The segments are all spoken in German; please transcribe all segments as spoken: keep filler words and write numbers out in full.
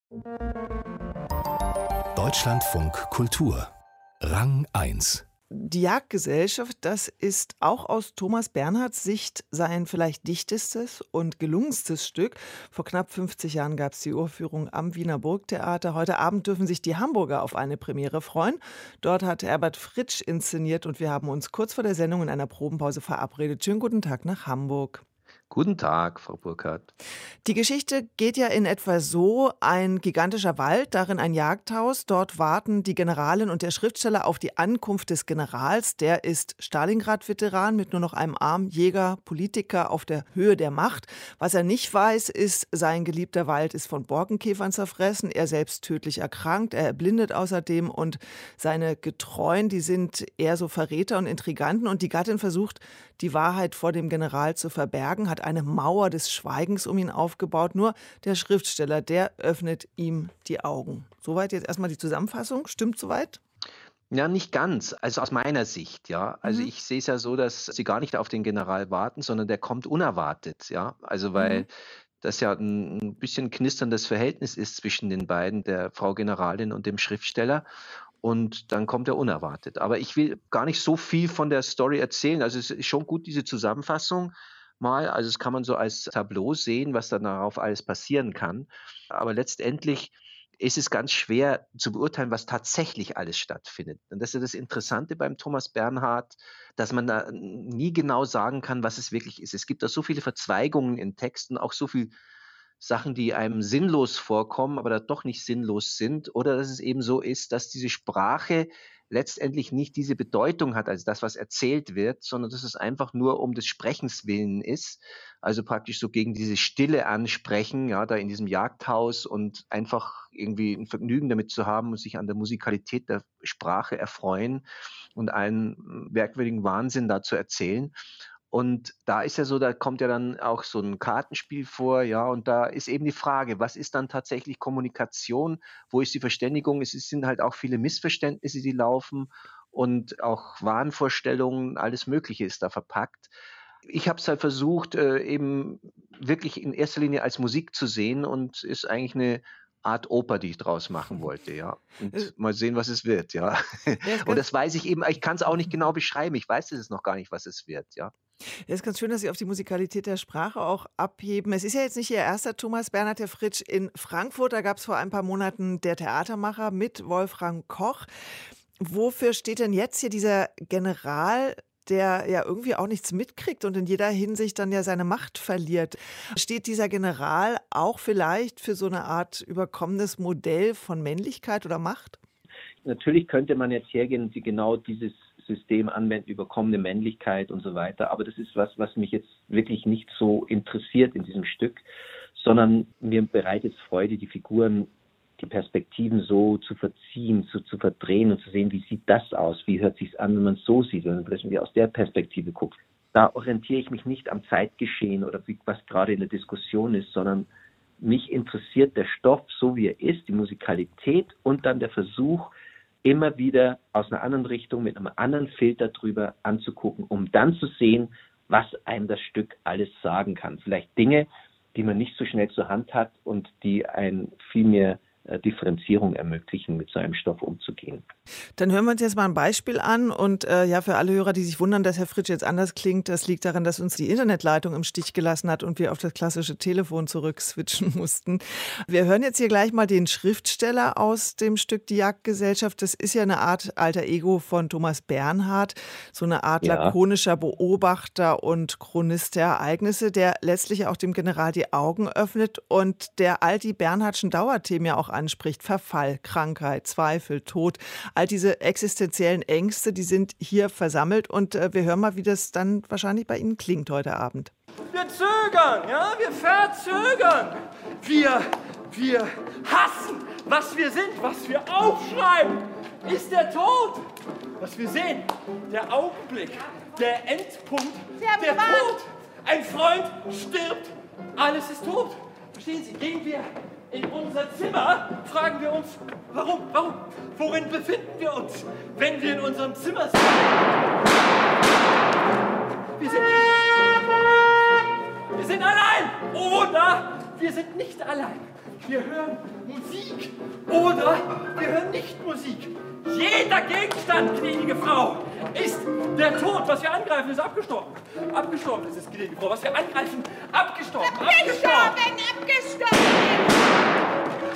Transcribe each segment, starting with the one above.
Deutschlandfunk Kultur Rang eins. Die Jagdgesellschaft, das ist auch aus Thomas Bernhards Sicht sein vielleicht dichtestes und gelungenstes Stück. Vor knapp fünfzig Jahren gab es die Uraufführung am Wiener Burgtheater. Heute Abend dürfen sich die Hamburger auf eine Premiere freuen. Dort hat Herbert Fritsch inszeniert und wir haben uns kurz vor der Sendung in einer Probenpause verabredet. Schönen guten Tag nach Hamburg. Guten Tag, Frau Burkhardt. Die Geschichte geht ja in etwa so: Ein gigantischer Wald, darin ein Jagdhaus. Dort warten die Generalin und der Schriftsteller auf die Ankunft des Generals. Der ist Stalingrad-Veteran mit nur noch einem Arm, Jäger, Politiker auf der Höhe der Macht. Was er nicht weiß, ist, sein geliebter Wald ist von Borkenkäfern zerfressen. Er selbst tödlich erkrankt. Er erblindet außerdem und seine Getreuen, die sind eher so Verräter und Intriganten. Und die Gattin versucht, die Wahrheit vor dem General zu verbergen, hat eine Mauer des Schweigens um ihn aufgebaut. Nur der Schriftsteller, der öffnet ihm die Augen. Soweit jetzt erstmal die Zusammenfassung. Stimmt soweit? Ja, nicht ganz. Also aus meiner Sicht, ja. Also Mhm. ich sehe es ja so, dass sie gar nicht auf den General warten, sondern der kommt unerwartet, ja. Also weil Mhm. das ja ein, ein bisschen knisterndes Verhältnis ist zwischen den beiden, der Frau Generalin und dem Schriftsteller. Und dann kommt er unerwartet. Aber ich will gar nicht so viel von der Story erzählen. Also es ist schon gut, diese Zusammenfassung mal. Also das kann man so als Tableau sehen, was dann darauf alles passieren kann. Aber letztendlich ist es ganz schwer zu beurteilen, was tatsächlich alles stattfindet. Und das ist ja das Interessante beim Thomas Bernhard, dass man da nie genau sagen kann, was es wirklich ist. Es gibt da so viele Verzweigungen in Texten, auch so viel Sachen, die einem sinnlos vorkommen, aber da doch nicht sinnlos sind. Oder dass es eben so ist, dass diese Sprache letztendlich nicht diese Bedeutung hat, als das, was erzählt wird, sondern dass es einfach nur um des Sprechens willen ist. Also praktisch so gegen diese Stille ansprechen, ja, da in diesem Jagdhaus und einfach irgendwie ein Vergnügen damit zu haben und sich an der Musikalität der Sprache erfreuen und einen merkwürdigen Wahnsinn da zu erzählen. Und da ist ja so, da kommt ja dann auch so ein Kartenspiel vor, ja, und da ist eben die Frage, was ist dann tatsächlich Kommunikation? Wo ist die Verständigung? Es sind halt auch viele Missverständnisse, die laufen und auch Wahnvorstellungen, alles Mögliche ist da verpackt. Ich habe es halt versucht, äh, eben wirklich in erster Linie als Musik zu sehen und ist eigentlich eine Art Oper, die ich draus machen wollte, ja. Äh, Und mal sehen, was es wird, ja. Ja, ist Und ganz, das weiß ich eben, ich kann es auch nicht genau beschreiben. Ich weiß es noch gar nicht, was es wird, ja. ja, ist ganz schön, dass Sie auf die Musikalität der Sprache auch abheben. Es ist ja jetzt nicht Ihr erster Thomas Bernhard, der Fritsch, in Frankfurt. Da gab es vor ein paar Monaten Der Theatermacher mit Wolfram Koch. Wofür steht denn jetzt hier dieser General, der ja irgendwie auch nichts mitkriegt und in jeder Hinsicht dann ja seine Macht verliert? Steht dieser General auch vielleicht für so eine Art überkommenes Modell von Männlichkeit oder Macht? Natürlich könnte man jetzt hergehen und genau dieses System anwenden, überkommene Männlichkeit und so weiter. Aber das ist was, was mich jetzt wirklich nicht so interessiert in diesem Stück, sondern mir bereitet es Freude, die Figuren, die Perspektiven so zu verziehen, zu, zu verdrehen und zu sehen, wie sieht das aus, wie hört sich an, wenn man es so sieht, wenn man aus der Perspektive guckt. Da orientiere ich mich nicht am Zeitgeschehen oder wie, was gerade in der Diskussion ist, sondern mich interessiert der Stoff, so wie er ist, die Musikalität und dann der Versuch, immer wieder aus einer anderen Richtung, mit einem anderen Filter drüber anzugucken, um dann zu sehen, was einem das Stück alles sagen kann. Vielleicht Dinge, die man nicht so schnell zur Hand hat und die ein viel mehr äh, Differenzierung ermöglichen, mit so einem Stoff umzugehen. Dann hören wir uns jetzt mal ein Beispiel an und äh, ja, für alle Hörer, die sich wundern, dass Herr Fritsch jetzt anders klingt, das liegt daran, dass uns die Internetleitung im Stich gelassen hat und wir auf das klassische Telefon zurückswitchen mussten. Wir hören jetzt hier gleich mal den Schriftsteller aus dem Stück Die Jagdgesellschaft. Das ist ja eine Art alter Ego von Thomas Bernhard, so eine Art Ja. lakonischer Beobachter und Chronist der Ereignisse, der letztlich auch dem General die Augen öffnet und der all die Bernhardschen Dauerthemen ja auch anspricht. Verfall, Krankheit, Zweifel, Tod. All diese existenziellen Ängste, die sind hier versammelt und äh, wir hören mal, wie das dann wahrscheinlich bei Ihnen klingt heute Abend. Wir zögern, ja, wir verzögern. Wir, wir hassen, was wir sind, was wir aufschreiben, ist der Tod. Was wir sehen, der Augenblick, der Endpunkt, der Tod. Ein Freund stirbt, alles ist tot. Verstehen Sie, gehen wir in unser Zimmer, fragen wir uns, warum, warum, worin befinden wir uns, wenn wir in unserem Zimmer sind? Wir sind, wir sind allein, oder wir sind nicht allein. wir hören Musik oder wir hören nicht Musik. Jeder Gegenstand, gnädige Frau, ist der Tod. Was wir angreifen, ist abgestorben. Abgestorben ist es, gnädige Frau. Was wir angreifen, abgestorben. Abgestorben, abgestorben.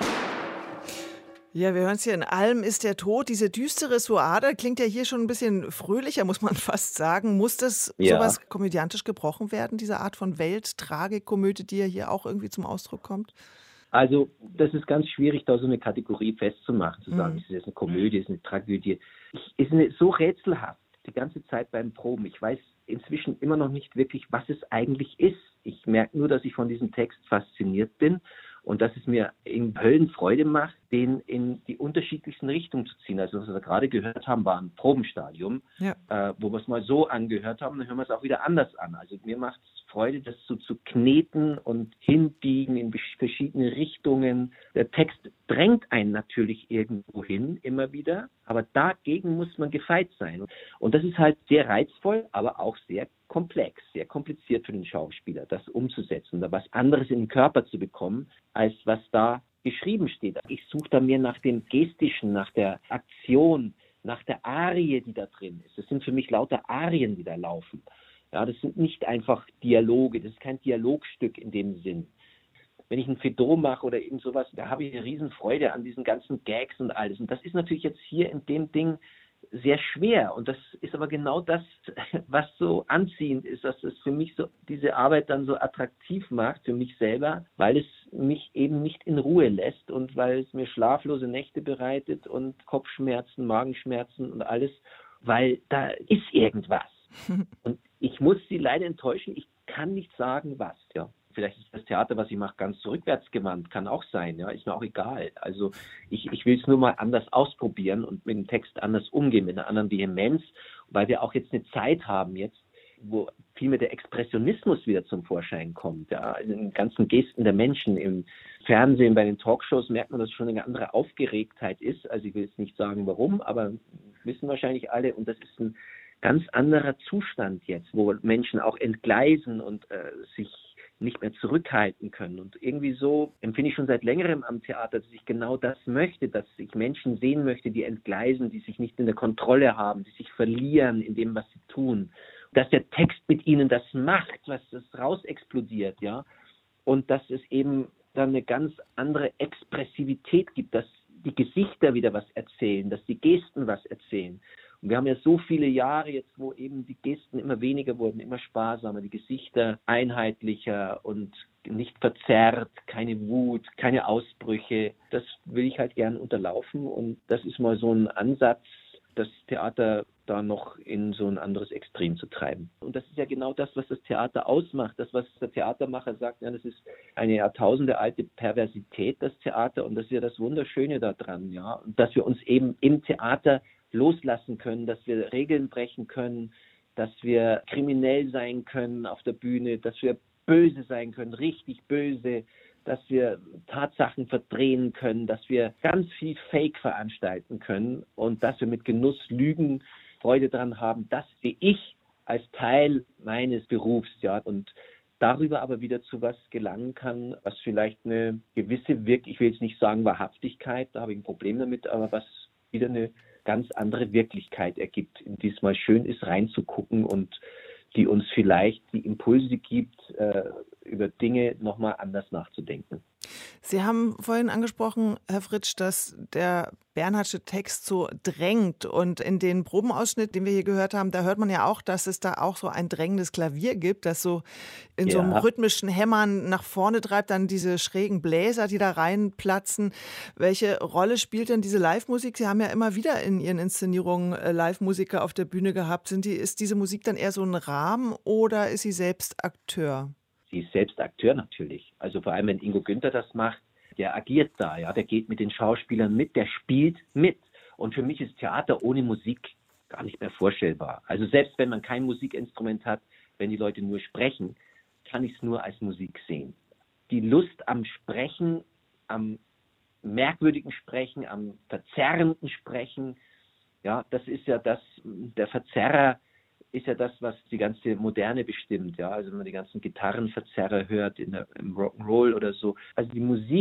Ja, wir hören es hier in Allem ist der Tod. Diese düstere Suade klingt ja hier schon ein bisschen fröhlicher, muss man fast sagen. Muss das Ja. sowas komödiantisch gebrochen werden, diese Art von Welttragikomödie, die ja hier auch irgendwie zum Ausdruck kommt? Also das ist ganz schwierig, da so eine Kategorie festzumachen, zu sagen, Mhm. ist es jetzt eine Komödie, ist es eine Tragödie. Ich, ist eine, so rätselhaft die ganze Zeit beim Proben. Ich weiß inzwischen immer noch nicht wirklich, was es eigentlich ist. Ich merke nur, dass ich von diesem Text fasziniert bin und dass es mir in Höllenfreude macht, den in die unterschiedlichsten Richtungen zu ziehen. Also was wir gerade gehört haben, war ein Probenstadium, Ja. äh, wo wir es mal so angehört haben, dann hören wir es auch wieder anders an. Also mir macht es Freude, das so zu kneten und hinbiegen in besch- verschiedene Richtungen. Der Text drängt einen natürlich irgendwo hin, immer wieder, aber dagegen muss man gefeit sein. Und das ist halt sehr reizvoll, aber auch sehr komplex, sehr kompliziert für den Schauspieler, das umzusetzen, da was anderes in den Körper zu bekommen, als was da geschrieben steht. Ich suche da mehr nach dem Gestischen, nach der Aktion, nach der Arie, die da drin ist. Das sind für mich lauter Arien, die da laufen. Ja, das sind nicht einfach Dialoge, das ist kein Dialogstück in dem Sinn. Wenn ich ein Fedot mache oder irgend sowas, da habe ich eine Riesenfreude an diesen ganzen Gags und alles. Und das ist natürlich jetzt hier in dem Ding sehr schwer. Und das ist aber genau das, was so anziehend ist, dass es für mich so diese Arbeit dann so attraktiv macht, für mich selber, weil es mich eben nicht in Ruhe lässt und weil es mir schlaflose Nächte bereitet und Kopfschmerzen, Magenschmerzen und alles, weil da ist irgendwas. Und ich muss Sie leider enttäuschen, ich kann nicht sagen, was, ja. Vielleicht ist das Theater, was ich mache, ganz rückwärtsgewandt, kann auch sein, ja, ist mir auch egal. Also ich, ich will es nur mal anders ausprobieren und mit dem Text anders umgehen, mit einer anderen Vehemenz, weil wir auch jetzt eine Zeit haben jetzt, wo viel mehr der Expressionismus wieder zum Vorschein kommt, ja, in den ganzen Gesten der Menschen im Fernsehen, bei den Talkshows merkt man, dass es schon eine andere Aufgeregtheit ist. Also ich will jetzt nicht sagen, warum, aber wissen wahrscheinlich alle, und das ist ein ganz anderer Zustand jetzt, wo Menschen auch entgleisen und äh, sich nicht mehr zurückhalten können. Und irgendwie so empfinde ich schon seit längerem am Theater, dass ich genau das möchte, dass ich Menschen sehen möchte, die entgleisen, die sich nicht in der Kontrolle haben, die sich verlieren in dem, was sie tun. Dass der Text mit ihnen das macht, was das rausexplodiert, ja. Und dass es eben dann eine ganz andere Expressivität gibt, dass die Gesichter wieder was erzählen, dass die Gesten was erzählen. Und wir haben ja so viele Jahre jetzt, wo eben die Gesten immer weniger wurden, immer sparsamer, die Gesichter einheitlicher und nicht verzerrt, keine Wut, keine Ausbrüche. Das will ich halt gern unterlaufen und das ist mal so ein Ansatz, das Theater da noch in so ein anderes Extrem zu treiben. Und das ist ja genau das, was das Theater ausmacht. Das, was der Theatermacher sagt, ja, das ist eine jahrtausendealte Perversität, das Theater. Und das ist ja das Wunderschöne daran, ja. Und dass wir uns eben im Theater loslassen können, dass wir Regeln brechen können, dass wir kriminell sein können auf der Bühne, dass wir böse sein können, richtig böse, dass wir Tatsachen verdrehen können, dass wir ganz viel Fake veranstalten können und dass wir mit Genuss lügen, Freude daran haben, das sehe ich als Teil meines Berufs, ja, und darüber aber wieder zu was gelangen kann, was vielleicht eine gewisse Wirk, ich will jetzt nicht sagen Wahrhaftigkeit, da habe ich ein Problem damit, aber was wieder eine ganz andere Wirklichkeit ergibt, in die es mal schön ist, reinzugucken und die uns vielleicht die Impulse gibt, äh, über Dinge nochmal anders nachzudenken. Sie haben vorhin angesprochen, Herr Fritsch, dass der Bernhardsche Text so drängt. Und in den Probenausschnitt, den wir hier gehört haben, da hört man ja auch, dass es da auch so ein drängendes Klavier gibt, das so in Ja. so einem rhythmischen Hämmern nach vorne treibt, dann diese schrägen Bläser, die da reinplatzen. Welche Rolle spielt denn diese Live-Musik? Sie haben ja immer wieder in Ihren Inszenierungen äh, Live-Musiker auf der Bühne gehabt. Sind die, ist diese Musik dann eher so ein Rahmen oder ist sie selbst Akteur? Sie ist selbst Akteur natürlich. Also vor allem, wenn Ingo Günther das macht, der agiert da, ja, der geht mit den Schauspielern mit, der spielt mit. Und für mich ist Theater ohne Musik gar nicht mehr vorstellbar. Also selbst wenn man kein Musikinstrument hat, wenn die Leute nur sprechen, kann ich es nur als Musik sehen. Die Lust am Sprechen, am merkwürdigen Sprechen, am verzerrenden Sprechen, ja, das ist ja das, der Verzerrer ist ja das, was die ganze Moderne bestimmt, ja, also wenn man die ganzen Gitarrenverzerrer hört in der, im Rock'n'Roll oder so. Also die Musik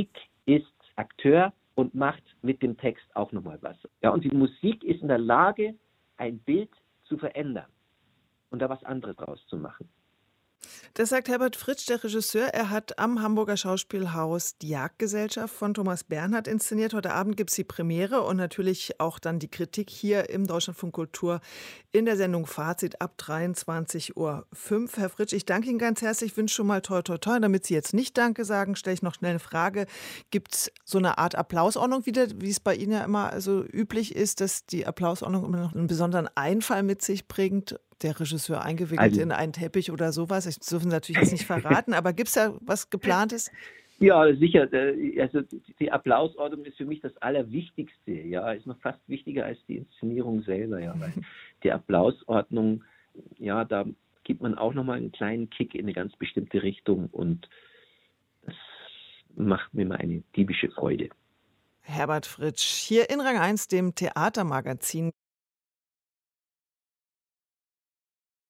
ist Akteur und macht mit dem Text auch nochmal was. Ja, und die Musik ist in der Lage, ein Bild zu verändern und da was anderes draus zu machen. Das sagt Herbert Fritsch, der Regisseur. Er hat am Hamburger Schauspielhaus die Jagdgesellschaft von Thomas Bernhard inszeniert. Heute Abend gibt es die Premiere und natürlich auch dann die Kritik hier im Deutschlandfunk Kultur in der Sendung Fazit ab dreiundzwanzig Uhr fünf. Herr Fritsch, ich danke Ihnen ganz herzlich, wünsche schon mal toi toi toi. Damit Sie jetzt nicht Danke sagen, stelle ich noch schnell eine Frage. Gibt es so eine Art Applausordnung wieder, wie es bei Ihnen ja immer so üblich ist, dass die Applausordnung immer noch einen besonderen Einfall mit sich bringt? Der Regisseur eingewickelt Also, in einen Teppich oder sowas. Das dürfen Sie natürlich jetzt nicht verraten, aber gibt es da was Geplantes? ja, sicher. äh, Also die Applausordnung ist für mich das Allerwichtigste. Ja, ist noch fast wichtiger als die Inszenierung selber. Ja, weil die Applausordnung, ja, da gibt man auch nochmal einen kleinen Kick in eine ganz bestimmte Richtung und das macht mir mal eine diebische Freude. Herbert Fritsch, hier in Rang eins, dem Theatermagazin.